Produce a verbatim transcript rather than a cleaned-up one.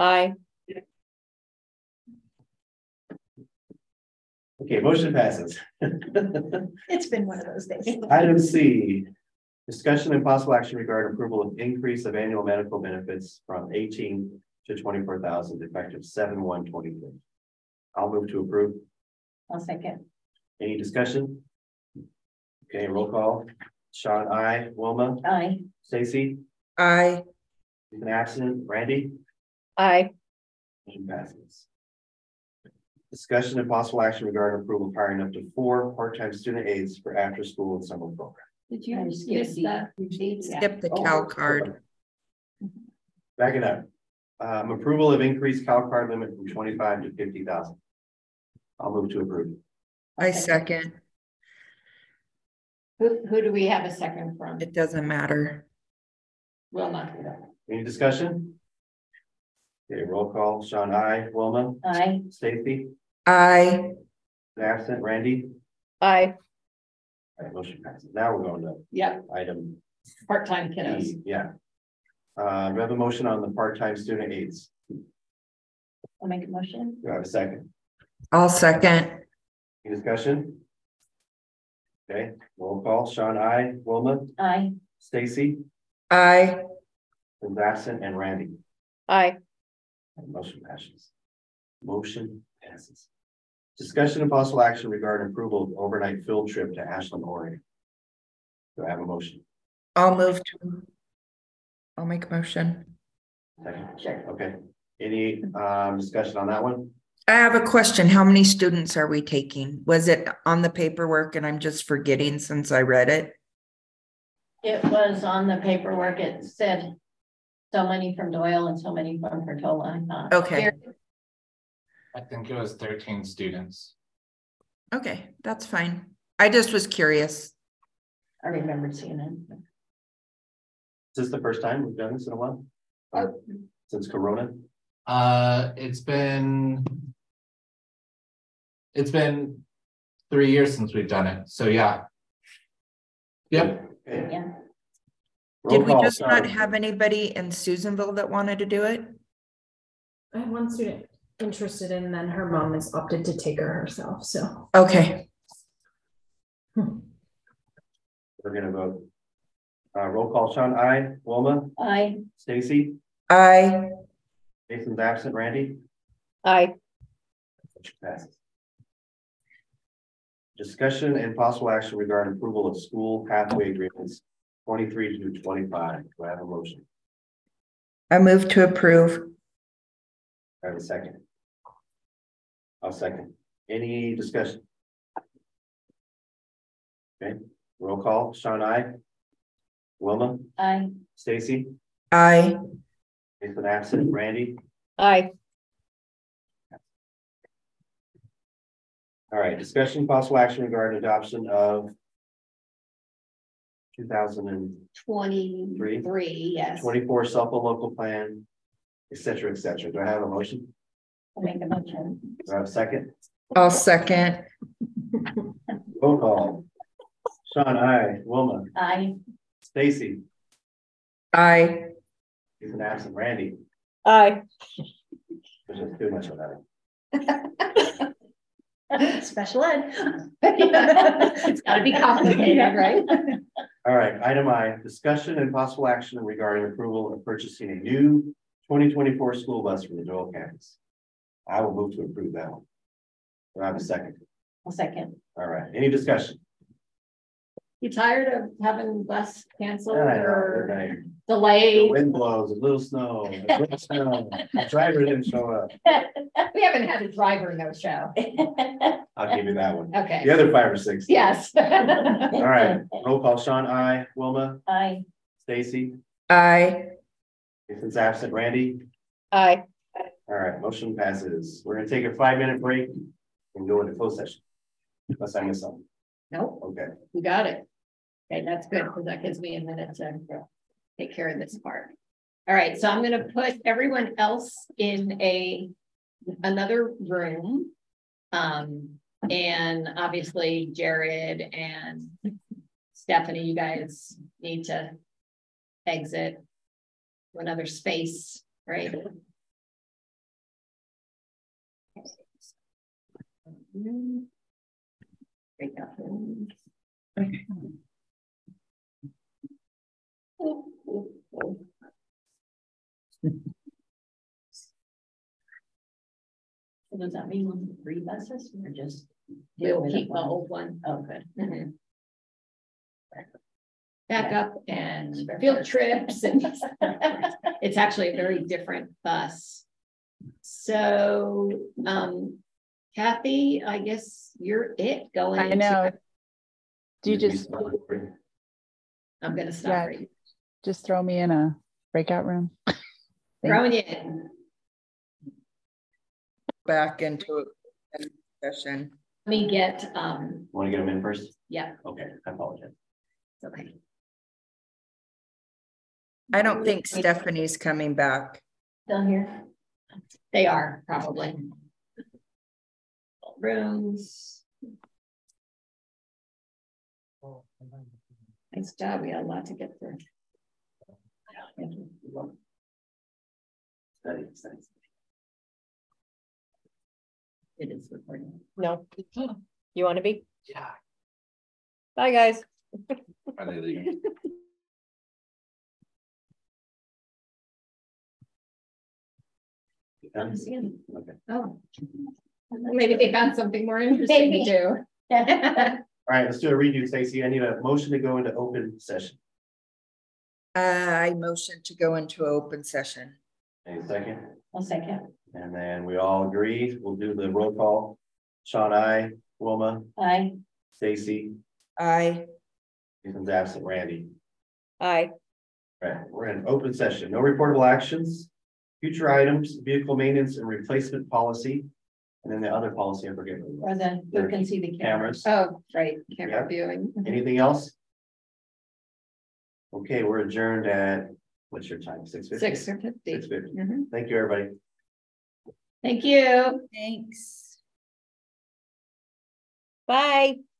Aye. Okay, motion passes. It's been one of those days. Item C, discussion and possible action regarding approval of increase of annual medical benefits from eighteen to twenty-four thousand effective seven one twenty-three. I'll move to approve. I'll second. Any discussion? Okay, roll call. Sean, I, Wilma, Aye. Stacy, Aye. an absent, Randy, Aye. motion passes. Discussion and possible action regarding approval of hiring up to four part-time student aides for after-school and summer program. Did I you skipped miss the- that? Skip the Cal card. Back it up. Um, approval of increased Cal card limit from twenty-five to fifty thousand. I'll move to approve. I second. Who, who do we have a second from? It doesn't matter. Wilma. Any discussion? Okay, roll call. Sean, I, Wilma, Aye. Stacy, Aye. absent, Randy. Aye. All right, motion passes. Now we're going to Yep, item part-time kiddos. E, yeah. Uh, do we have a motion on the part-time student aides? I'll make a motion. Do I have a second? I'll second. Any discussion? Okay, roll call. Sean, I, Wilma, Aye. Stacy, Aye. is absent, and Randy. Aye. Motion passes. Motion passes. Discussion and possible action regarding approval of overnight field trip to Ashland, Oregon. Do I have a motion? I'll move to. I'll make a motion. Second. Sure. Okay. Any um discussion on that one? I have a question. How many students are we taking? Was it on the paperwork and I'm just forgetting since I read it? It was on the paperwork. It said so many from Doyle and so many from Portola. Uh, Okay. Here- I think it was thirteen students. Okay, that's fine. I just was curious. I remember seeing it. Is this the first time we've done this in a while? Or since Corona? Uh, it's been. It's been three years since we've done it, so yeah. Yep, Okay. Yeah. Roll Did we call, just not Sean. have anybody in Susanville that wanted to do it? I have one student interested in, and then her mom has opted to take her herself, so. Okay. We're gonna vote. Uh, roll call, Sean, I, Wilma, Aye. Stacy, Aye. Jason's absent, Randy. Aye. Motion passes. Discussion and possible action regarding approval of school pathway agreements twenty-three to twenty-five. Do I have a motion? I move to approve. I have a second. I'll second. Any discussion? Okay, roll call. Sean, I. Wilma, Aye. Stacy, Aye. Jason absent, Randy. Aye. All right, discussion possible action regarding adoption of two thousand and Twenty-three, yes. twenty-four self-help local plan, et cetera, et cetera. Do I have a motion? I'll make a motion. Do I have a second? I'll second. Roll call. Sean, I, Wilma, Aye. Stacy, Aye. he's an absent, Randy. Aye. There's just too much of that. Special ed. It's gotta be complicated, right? All right, item I, discussion and possible action regarding approval of purchasing a new twenty twenty-four school bus for the Doyle campus. I will move to approve that one. Do I have a second? I'll second. All right, any discussion? You tired of having bus canceled I know, or okay. The delayed? wind blows, a little snow, a little snow, the driver didn't show up. We haven't had a driver no show. I'll give you that one. Okay. The other five or six. Yes. All right, roll call, Sean, I, Wilma, Aye. Stacy, Aye. Jason's absent, Randy. Aye. All right, motion passes. We're gonna take a five minute break and go into closed session. Unless I miss something. Nope, Okay. you got it. Okay, that's good, because that gives me a minute to take care of this part. All right, so I'm gonna put everyone else in a, another room. Um, and obviously Jared and Stephanie, you guys need to exit to another space, right? Breakout rooms. Okay. Oh, oh, oh. So does that mean three buses or just? We'll keep the old one. Oh, good. Mhm. Backup and field trips and it's actually a very different bus. So, um, Kathy, I guess you're it going. I into- know. Do you Did we just, start recording? I'm gonna stop Yeah. right. just throw me in a breakout room? Throwing you in. Back into a session. Let me get, um, Want to get them in first? yeah, Okay, I apologize. okay. I don't think Stephanie's coming back. Down here. They are probably. Rooms. Nice job. We had a lot to get through. Thank you. Study, study. It is recording. No. You want to be? Yeah. Bye, guys. Are they leaving? Done? Understand. Okay. Oh. Maybe they found something more interesting to do. All right, let's do a redo, Stacy. I need a motion to go into open session. Uh, I motion to go into open session. Any second? I'll second. And then we all agree, we'll do the roll call. Sean, I, Wilma, Aye. Stacy, I, Ethan's absent, Randy. Aye. All right, we're in open session. No reportable actions. Future items, vehicle maintenance and replacement policy. And then the other policy, I forget. Or the, you can see the cameras. Cameras. Oh, right, camera Yeah. viewing. Anything else? Okay, we're adjourned at, what's your time? Six fifty? Six or fifty. Six fifty. Mhm. Thank you, everybody. Thank you. thanks. Bye.